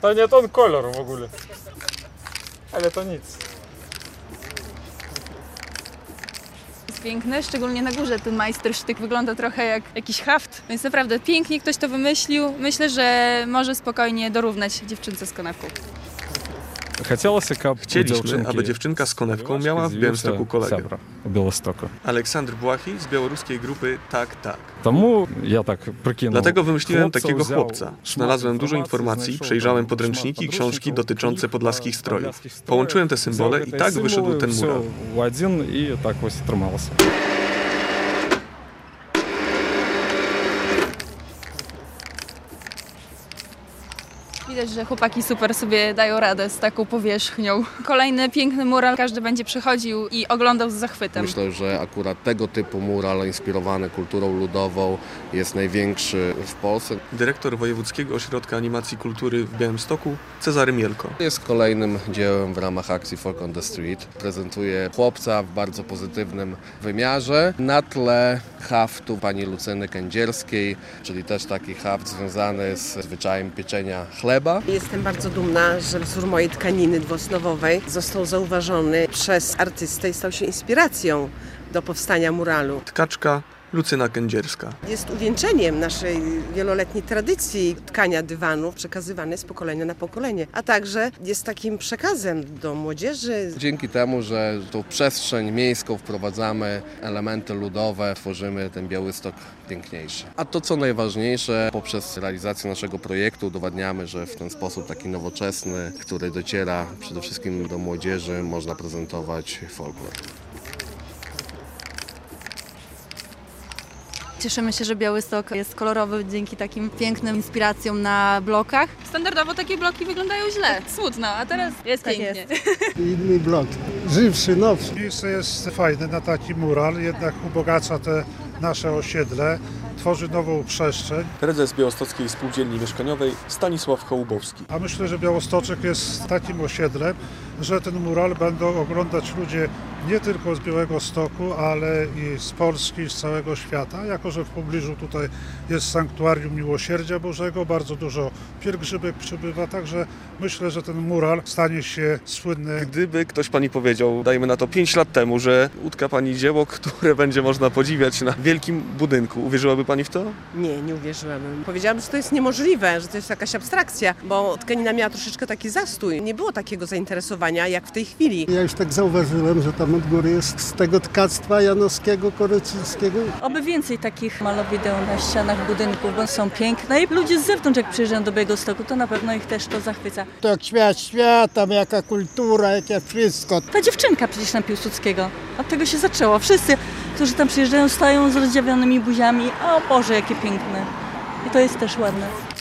To nie ten kolor w ogóle. Ale to nic. Jest piękne, szczególnie na górze ten majstersztyk wygląda trochę jak jakiś haft, więc naprawdę pięknie ktoś to wymyślił. Myślę, że może spokojnie dorównać dziewczynce z konewką. Chcieliśmy, aby dziewczynka z konewką miała w Białymstoku kolegę. Aleksandr Błahi z białoruskiej grupy Tak Tak. Dlatego wymyśliłem takiego chłopca. Znalazłem dużo informacji, przejrzałem podręczniki i książki dotyczące podlaskich strojów. Połączyłem te symbole i tak wyszedł ten mural. Widać, że chłopaki super sobie dają radę z taką powierzchnią. Kolejny piękny mural, każdy będzie przychodził i oglądał z zachwytem. Myślę, że akurat tego typu mural inspirowany kulturą ludową jest największy w Polsce. Dyrektor Wojewódzkiego Ośrodka Animacji Kultury w Białymstoku, Cezary Mielko. Jest kolejnym dziełem w ramach akcji Folk on the Street. Prezentuje chłopca w bardzo pozytywnym wymiarze na tle haftu pani Lucyny Kędzierskiej, czyli też taki haft związany z zwyczajem pieczenia chleba. Jestem bardzo dumna, że wzór mojej tkaniny dwuosnowowej został zauważony przez artystę i stał się inspiracją do powstania muralu. Tkaczka Lucyna Kędzierska. Jest uwieńczeniem naszej wieloletniej tradycji tkania dywanów przekazywanej z pokolenia na pokolenie, a także jest takim przekazem do młodzieży. Dzięki temu, że tą przestrzeń miejską wprowadzamy elementy ludowe, tworzymy ten Białystok piękniejszy. A to co najważniejsze, poprzez realizację naszego projektu udowadniamy, że w ten sposób taki nowoczesny, który dociera przede wszystkim do młodzieży, można prezentować folklor. Cieszymy się, że Białystok jest kolorowy dzięki takim pięknym inspiracjom na blokach. Standardowo takie bloki wyglądają źle, smutno, a teraz jest tak pięknie. Jest. Inny blok, żywszy, nowszy. Miejsce jest fajne na taki mural, jednak ubogaca te nasze osiedle, tworzy nową przestrzeń. Prezes Białostockiej Spółdzielni Mieszkaniowej Stanisław Hołubowski. A myślę, że Białostoczek jest takim osiedlem, że ten mural będą oglądać ludzie nie tylko z Białegostoku, ale i z Polski, z całego świata. Jako że w pobliżu tutaj jest sanktuarium Miłosierdzia Bożego, bardzo dużo pielgrzymek przybywa, także myślę, że ten mural stanie się słynny. Gdyby ktoś pani powiedział, dajmy na to 5 lat temu, że utka pani dzieło, które będzie można podziwiać na wielkim budynku, uwierzyłaby pani w to? Nie uwierzyłabym. Powiedziałabym, że to jest niemożliwe, że to jest jakaś abstrakcja, bo tkanina miała troszeczkę taki zastój. Nie było takiego zainteresowania jak w tej chwili. Ja już tak zauważyłem, że tam od góry jest z tego tkactwa janowskiego, korycińskiego. Oby więcej takich malowideł na ścianach budynków, bo są piękne i ludzie z zewnątrz jak przyjeżdżają do Białegostoku, to na pewno ich też to zachwyca. To jak świat świata, jaka kultura, jakie wszystko. Ta dziewczynka przecież na Piłsudskiego, od tego się zaczęło. Wszyscy, którzy tam przyjeżdżają, stają z rozdziawionymi buziami. O Boże, jakie piękne. I to jest też ładne.